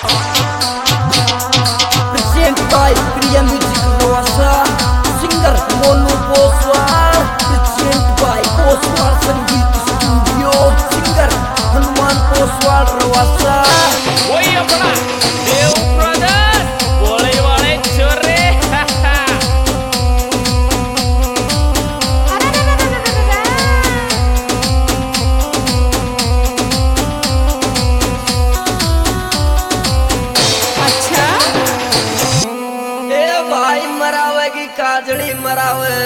Present by Priya Music Rosa, singer Monu Poswal. Present by Poswal Sangeet Studio, singer Hanuman Poswal Rosa. वही अपना देव brothers बोले वाले छोरे अच्छा ए भाई मरावे की काजड़ी मरावे,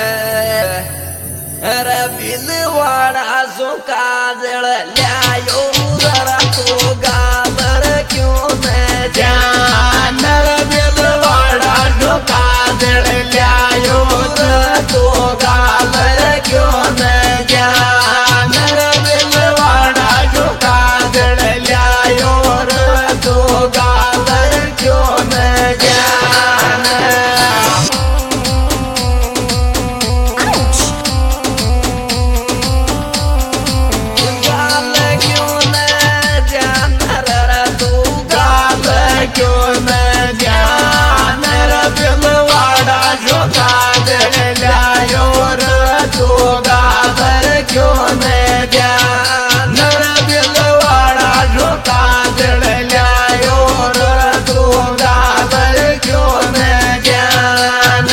अरे बिलवाड़ा सो काजल ल्यायो जरा तो गादर क्यों न जान, बिलवाड़ा सो काजल ल्यायो जरा तो गादर क्यों न जान, बिलवाड़ा सो काजल ल्यायो जरा तो गादर क्यों न जान। गाल क्यों न जान रे तू, गाल क्यों न जान रे बिलवाड़ा जो काजल ल्यायो रे तू, गाल क्यों न जान रे बिलवाड़ा जो काजल ल्यायो रे तू, गाल क्यों न जान।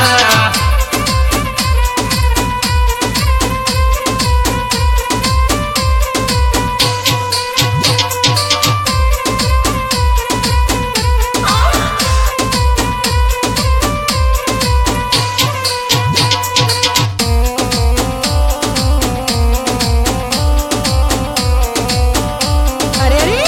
अरे अरे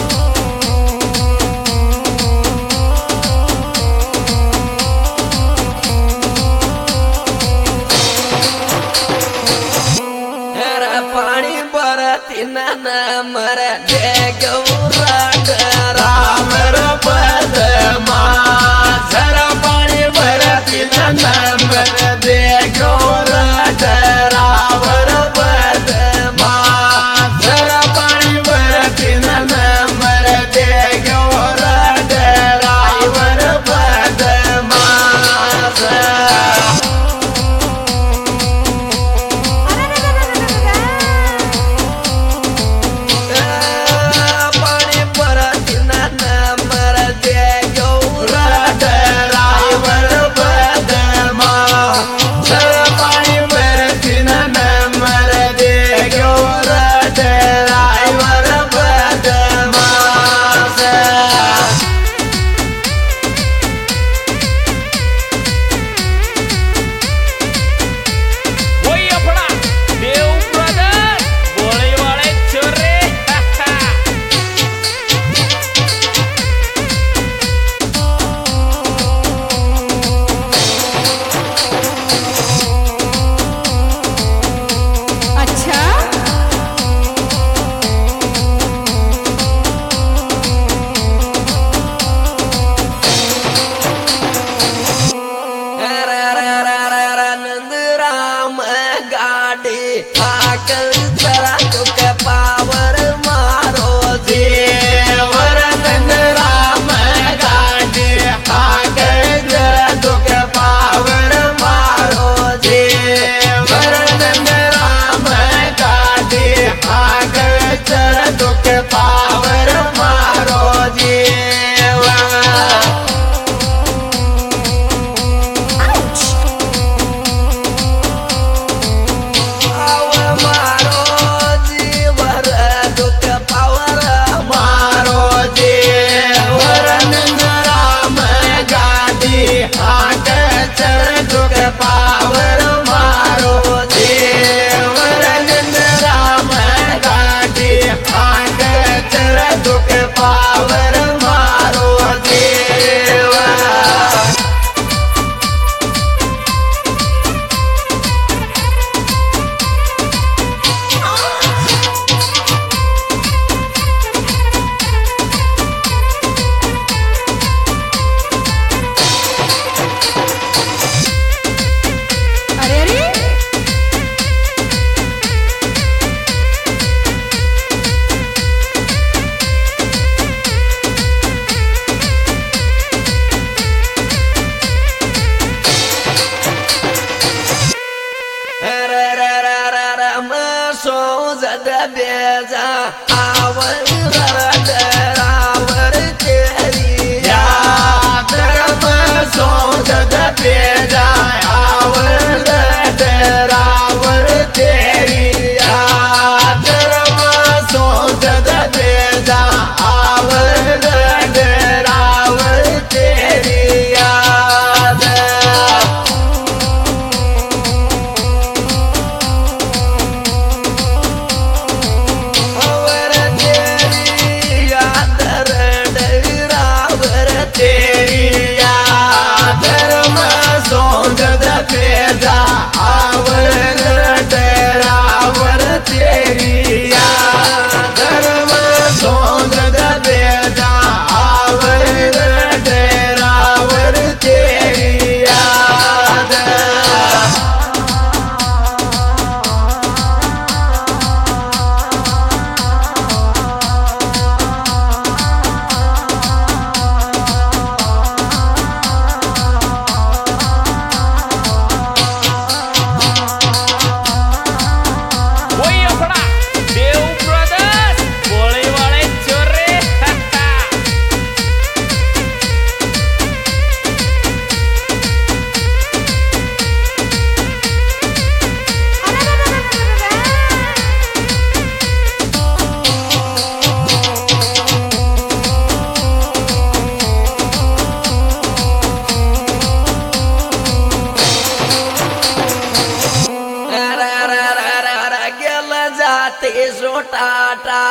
अरे पानी बरती न मर दे गौराट राम पद माधर, पानी बरती न मर दे गौराट राम पद माधर, पानी बरती न मर दे गौराट राम पद माधर। पानी बरती न मर दे गौराट रायवर पद माधर, पानी बरती न मर दे गौराट रायवर पद माधर। वही अपना देव ब्रदर्स बोले वाले छोरे अच्छा नंद राम गाड़ी आकर जरा तुक पावर मारो देवर, नंद राम गाड़ी आकर जरा तुक पावर मारो देवर, नंद राम गाड़ी आकर जरा तुक पावर मारो देवा। पावर मारो जीवर दुख पावर मारो देवर, नंद राम गाड़ी हाथ चर दुख पावर मारो देवर, नंद राम गाड़ी हाथ चर दुख पावर मारो देवा। अरे अरे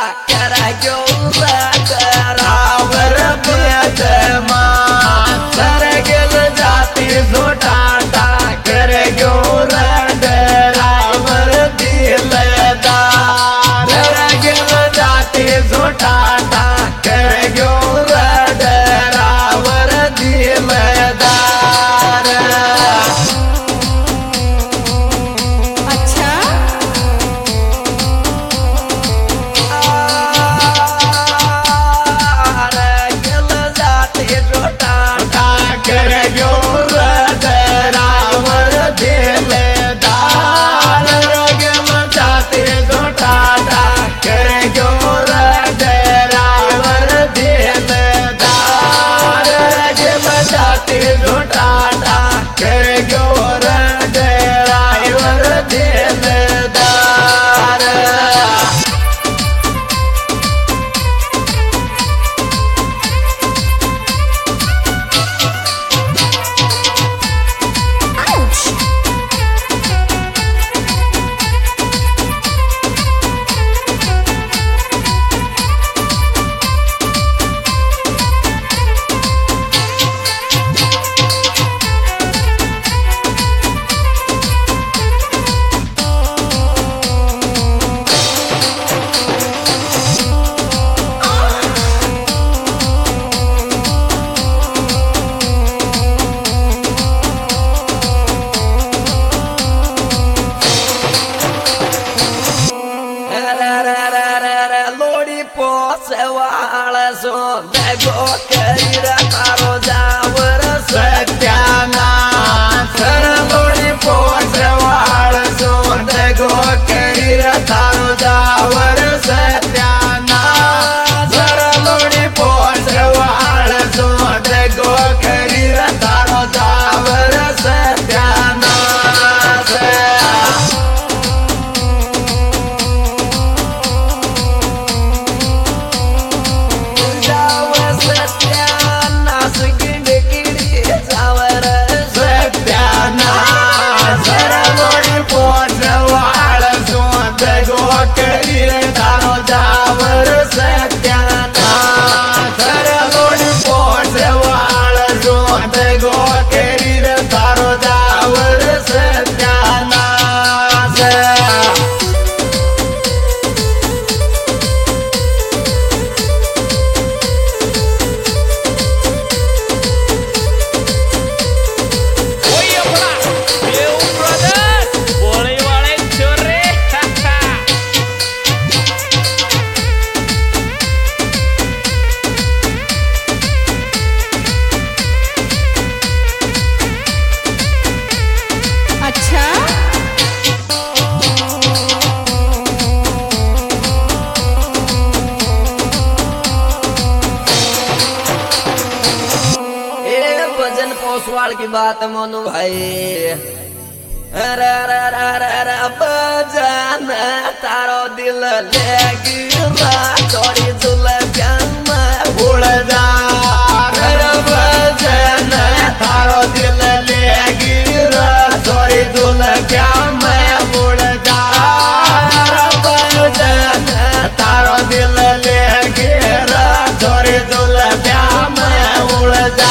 करा घेऊन डरावर बेदमा सर गेल जाती झोटाटा कर घेऊन डरावर दिलदार गेल जाती झोटाटा कर घेऊन डरावर दिलदार अच्छा गेल जाती झोटाटा कर घेऊन डरावर दिलदार गेल जाती झोटाटा कर घेऊन डरावर दिलदार गेल जाती झोटाटा कर घेऊन डरावर दिलदार लोडी पोचवाळ सोंदगो करीर तारो जावर सत्यानाश लोडी पोचवाळ सोंदगो करीर तारो जावर सत्यानाश लोडी पोचवाळ सोंदगो करीर तारो जावर सत्यानाश सत्यानाश किडकिडी जावर सत्यानाश लोडी पोचवाळ सोंद गो करीर तारो जावर सत्यानाश लोडी पोचवाळ सोंद गो करीर तारो जावर सत्यानाश Oi, Abra! Meu brother! Boleh walek sore! अच्छा ए भजन पोसवाल की बात मोनू भाई अरे अरे अरे अरे अरे भजन तारो दिल लेगी थोड़ी जुल्फियां भूल जा अरे भजन तारो दिल लेगी थोड़ी जुल्फियां भूल जा भजन तारो दिल लेगी थोड़ी जुल्फियां भूल जा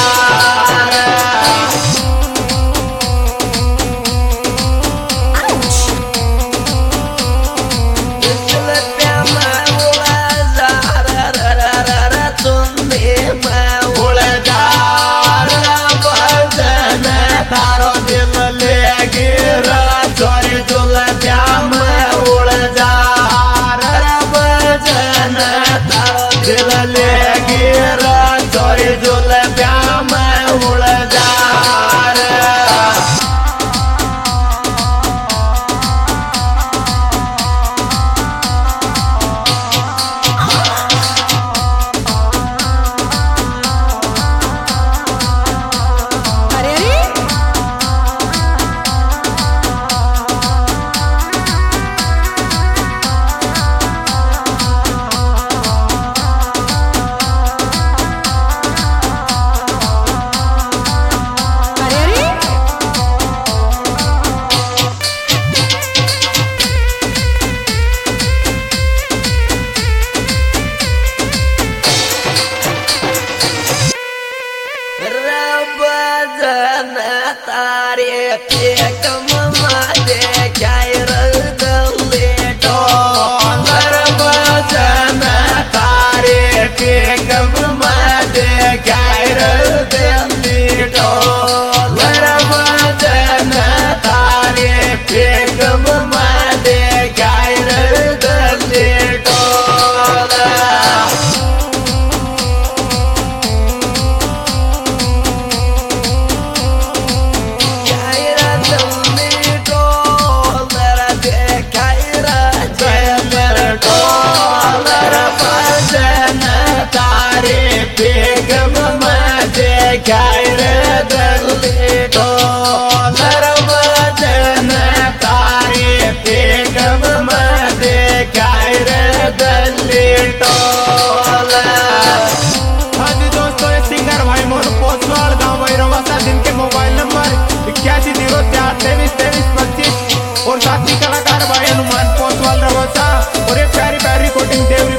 तारे एक मध्ये काय रगले डॉलर भजन तारे एक मध्ये काय रगले डॉलर भजन तारे एक मध्ये काय रगले डॉलर बेगम मध्ये काय रगले डॉलर भजन तारे बेगम मध्ये काय रगले डॉलर। हाँ जी दोस्तों, ये सिंगर भाई मोनू पोसवाल गाँव भैरवासा, जिनके मोबाइल नंबर 8103232325 और साथी कलाकार भाई हनुमान पोसवाल रवासा और एक प्यारी प्यारी रिकॉर्डिंग देव